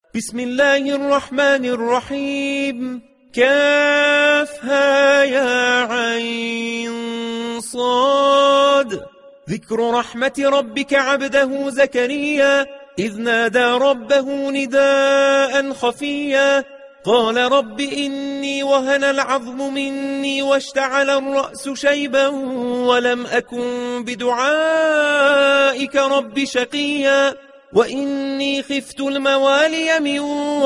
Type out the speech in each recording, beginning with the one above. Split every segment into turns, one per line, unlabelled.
بسم الله الرحمن الرحيم. كافها يا عين صاد. ذكر رحمة ربك عبده زكريا إذ نادى ربه نداء خفيا قال رب إني وهن العظم مني واشتعل الرأس شيبا ولم أكن بدعائك رب شقيا وإني خفت الموالي من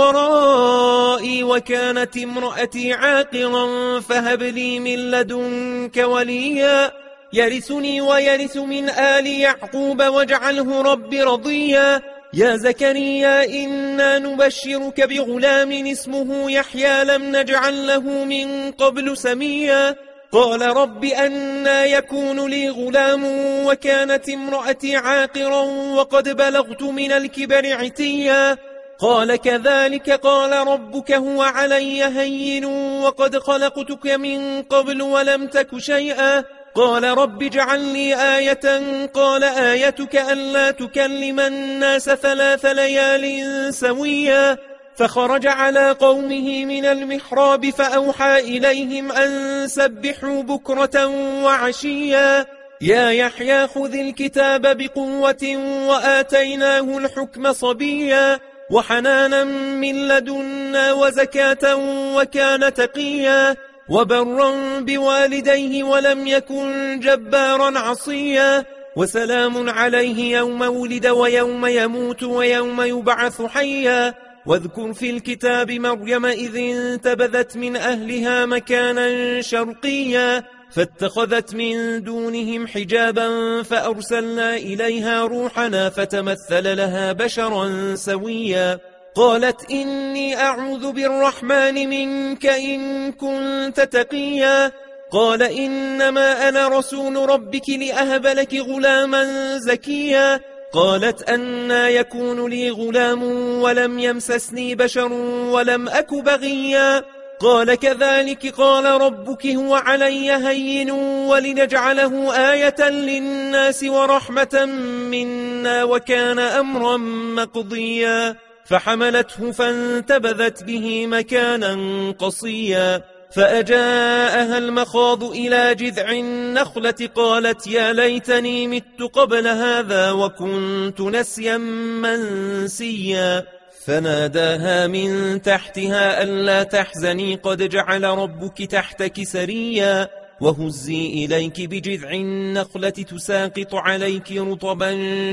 ورائي وكانت امرأتي عاقرا فهب لي من لدنك وليا يرثني ويرث من آل يعقوب واجعله رب رضيا يا زكريا إنا نبشرك بغلام اسمه يحيى لم نجعل له من قبل سميا قال رب أنى يكون لي غلام وكانت امرأتي عاقرا وقد بلغت من الكبر عتيا قال كذلك قال ربك هو علي هين وقد خلقتك من قبل ولم تك شيئا قال رب اجعل لي آية قال آيتك ألا تكلم الناس 3 ليال سويا فخرج على قومه من المحراب فأوحى إليهم أن سبحوا بكرة وعشيا يا يحيى خذ الكتاب بقوة وآتيناه الحكم صبيا وحنانا من لدنا وزكاة وكان تقيا وبرا بوالديه ولم يكن جبارا عصيا وسلام عليه يوم ولد ويوم يموت ويوم يبعث حيا واذكر في الكتاب مريم إذ انتبذت من أهلها مكانا شرقيا فاتخذت من دونهم حجابا فأرسلنا إليها روحنا فتمثل لها بشرا سويا قالت إني أعوذ بالرحمن منك إن كنت تقيا قال إنما أنا رسول ربك لأهب لك غلاما زكيا قالت أنى يكون لي غلام ولم يمسسني بشر ولم أك بغيا قال كذلك قال ربك هو علي هين ولنجعله آية للناس ورحمة منا وكان أمرا مقضيا فحملته فانتبذت به مكانا قصيا فأجاءها المخاض إلى جذع النخلة قالت يا ليتني مت قبل هذا وكنت نسيا منسيا فناداها من تحتها ألا تحزني قد جعل ربك تحتك سريا وهزي إليك بجذع النخلة تساقط عليك رطبا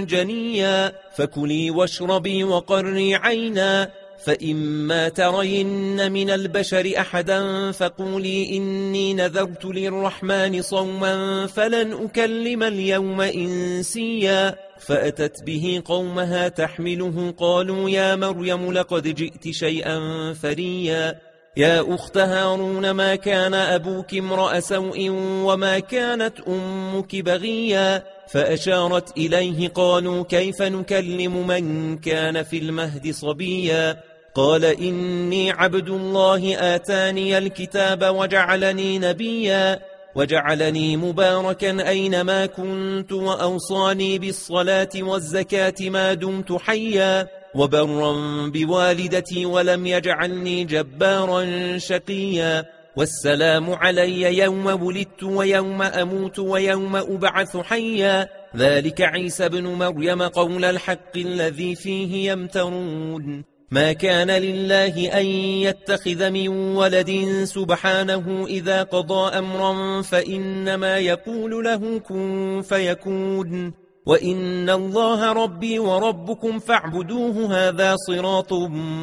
جنيا فكلي واشربي وقري عينا فإما ترين من البشر أحدا فقولي إني نذرت للرحمن صوما فلن أكلم اليوم إنسيا فأتت به قومها تحمله قالوا يا مريم لقد جئت شيئا فريا يا أخت هارون ما كان أبوك امرأ سوء وما كانت أمك بغيا فأشارت إليه قالوا كيف نكلم من كان في المهد صبيا قال إني عبد الله آتاني الكتاب وجعلني نبيا وجعلني مباركا أينما كنت وأوصاني بالصلاة والزكاة ما دمت حيا وبرا بوالدتي ولم يجعلني جبارا شقيا والسلام علي يوم ولدت ويوم أموت ويوم أبعث حيا ذلك عيسى بن مريم قول الحق الذي فيه يمترون ما كان لله أن يتخذ من ولد سبحانه إذا قضى أمرا فإنما يقول له كن فيكون وإن الله ربي وربكم فاعبدوه هذا صراط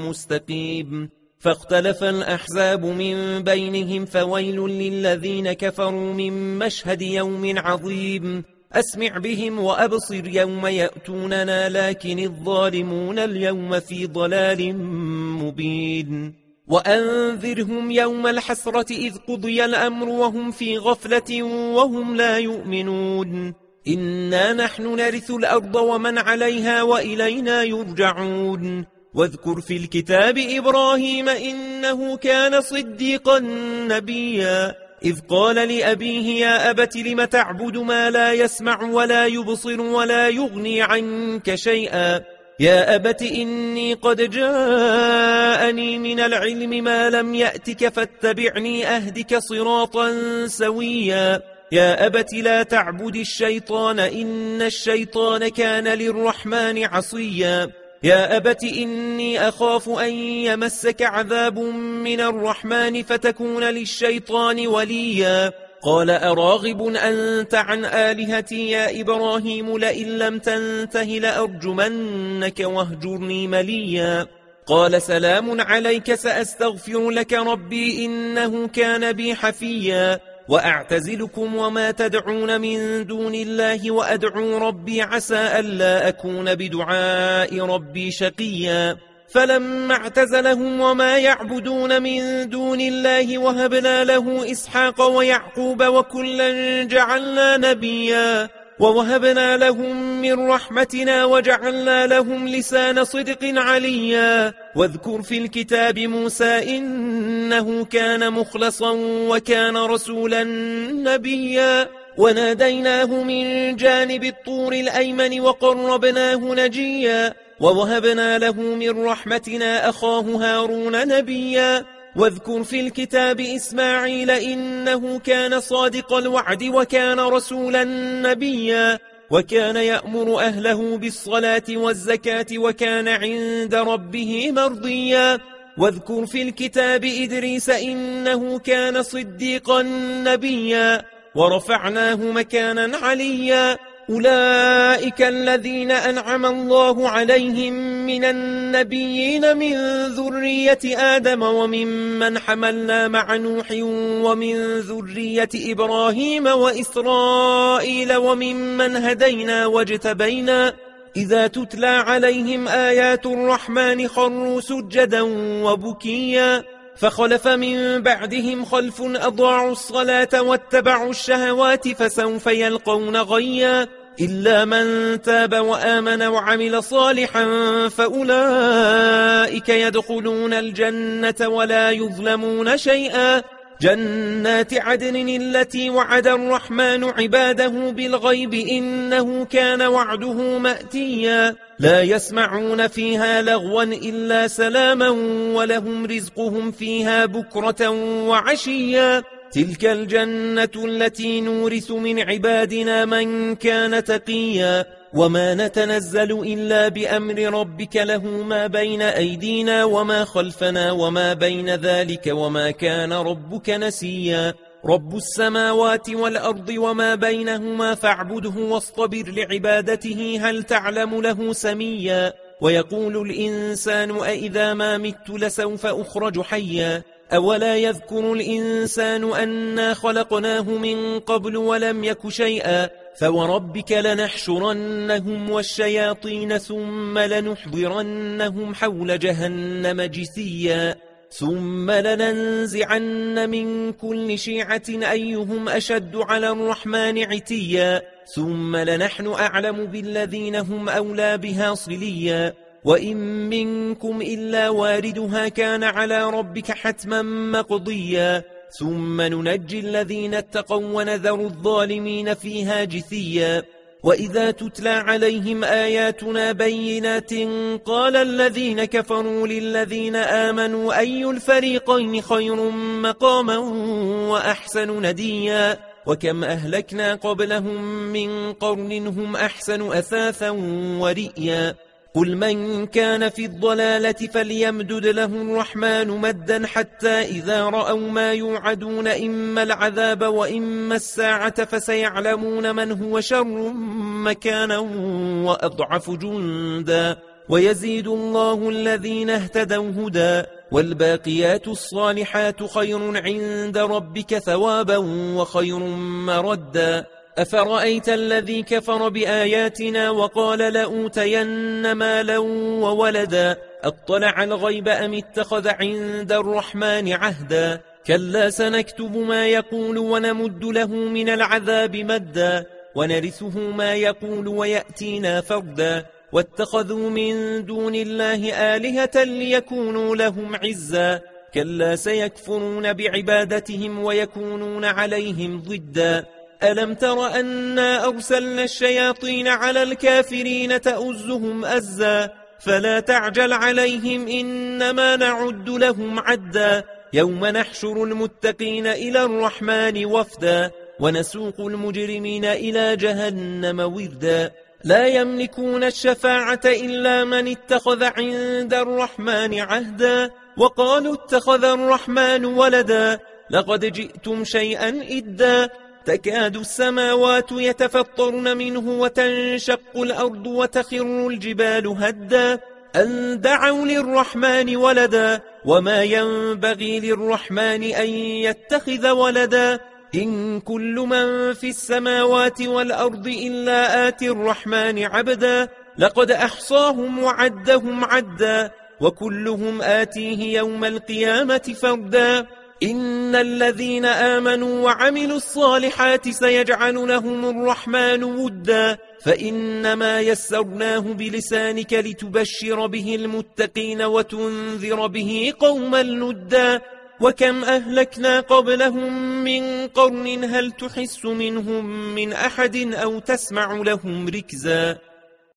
مستقيم فاختلف الأحزاب من بينهم فويل للذين كفروا من مشهد يوم عظيم أسمع بهم وأبصر يوم يأتوننا لكن الظالمون اليوم في ضلال مبين وأنذرهم يوم الحسرة إذ قضي الأمر وهم في غفلة وهم لا يؤمنون إنا نحن نرث الأرض ومن عليها وإلينا يرجعون واذكر في الكتاب إبراهيم إنه كان صديقا نبيا إذ قال لأبيه يا أبت لم تعبد ما لا يسمع ولا يبصر ولا يغني عنك شيئا يا أبت إني قد جاءني من العلم ما لم يأتك فاتبعني أهدك صراطا سويا يا أبت لا تعبد الشيطان إن الشيطان كان للرحمن عصيا يا أبت إني أخاف أن يمسك عذاب من الرحمن فتكون للشيطان وليا قال أراغب أنت عن آلهتي يا إبراهيم لئن لم تنته لأرجمنك واهجرني مليا قال سلام عليك سأستغفر لك ربي إنه كان بي حفيا وأعتزلكم وما تدعون من دون الله وأدعو ربي عسى ألا أكون بدعاء ربي شقيا فلما اعتزلهم وما يعبدون من دون الله وهبنا له إسحاق ويعقوب وكلا جعلنا نبيا ووهبنا لهم من رحمتنا وجعلنا لهم لسان صدق عليا واذكر في الكتاب موسى إنه كان مخلصا وكان رسولا نبيا وناديناه من جانب الطور الأيمن وقربناه نجيا ووهبنا له من رحمتنا أخاه هارون نبيا واذكر في الكتاب إسماعيل إنه كان صادق الوعد وكان رسولا نبيا وكان يأمر أهله بالصلاة والزكاة وكان عند ربه مرضيا واذكر في الكتاب إدريس إنه كان صديقا نبيا ورفعناه مكانا عليا أولئك الذين أنعم الله عليهم من النبيين من ذرية آدم وممن حملنا مع نوح ومن ذرية إبراهيم وإسرائيل وممن هدينا واجتبينا إذا تتلى عليهم آيات الرحمن خروا سجدا وبكيا فخلف من بعدهم خلف أضاعوا الصلاة واتبعوا الشهوات فسوف يلقون غيا إلا من تاب وآمن وعمل صالحا فأولئك يدخلون الجنة ولا يظلمون شيئا جنات عدن التي وعد الرحمن عباده بالغيب إنه كان وعده مأتيا لا يسمعون فيها لغوا إلا سلاما ولهم رزقهم فيها بكرة وعشيا تلك الجنة التي نورث من عبادنا من كان تقيا وما نتنزل إلا بأمر ربك له ما بين أيدينا وما خلفنا وما بين ذلك وما كان ربك نسيا رب السماوات والأرض وما بينهما فاعبده واصطبر لعبادته هل تعلم له سميا ويقول الإنسان أإذا ما مت لسوف أخرج حيا أولا يذكر الإنسان أنا خلقناه من قبل ولم يك شيئا فوربك لنحشرنهم والشياطين ثم لنحضرنهم حول جهنم جثيا ثم لننزعن من كل شيعة أيهم أشد على الرحمن عتيا ثم لنحن أعلم بالذين هم أولى بها صليا وإن منكم إلا واردها كان على ربك حتما مقضيا ثم ننجي الذين اتقوا ونذر الظالمين فيها جثيا وإذا تتلى عليهم آياتنا بينات قال الذين كفروا للذين آمنوا أي الفريقين خير مقاما وأحسن نديا وكم أهلكنا قبلهم من قرن هم أحسن أثاثا ورئيا قل من كان في الضلالة فليمدد له الرحمن مدا حتى إذا رأوا ما يوعدون إما العذاب وإما الساعة فسيعلمون من هو شر مكانا وأضعف جندا ويزيد الله الذين اهتدوا هدى والباقيات الصالحات خير عند ربك ثوابا وخير مردا أفرأيت الذي كفر بآياتنا وقال لأوتين مالا وولدا أطلع الغيب أم اتخذ عند الرحمن عهدا كلا سنكتب ما يقول ونمد له من العذاب مدا ونرثه ما يقول ويأتينا فردا واتخذوا من دون الله آلهة ليكونوا لهم عزا كلا سيكفرون بعبادتهم ويكونون عليهم ضدا ألم تر أنا أرسلنا الشياطين على الكافرين تأزهم أزا فلا تعجل عليهم إنما نعد لهم عدا يوم نحشر المتقين إلى الرحمن وفدا ونسوق المجرمين إلى جهنم وردا لا يملكون الشفاعة إلا من اتخذ عند الرحمن عهدا وقالوا اتخذ الرحمن ولدا لقد جئتم شيئا إدا تكاد السماوات يتفطرن منه وتنشق الأرض وتخر الجبال هدا أن دعوا للرحمن ولدا وما ينبغي للرحمن أن يتخذ ولدا إن كل من في السماوات والأرض إلا آتي الرحمن عبدا لقد أحصاهم وعدهم عدا وكلهم آتيه يوم القيامة فردا إن الذين آمنوا وعملوا الصالحات سيجعل لهم الرحمن ودا فإنما يسرناه بلسانك لتبشر به المتقين وتنذر به قوما لدا وكم أهلكنا قبلهم من قرن هل تحس منهم من أحد أو تسمع لهم ركزا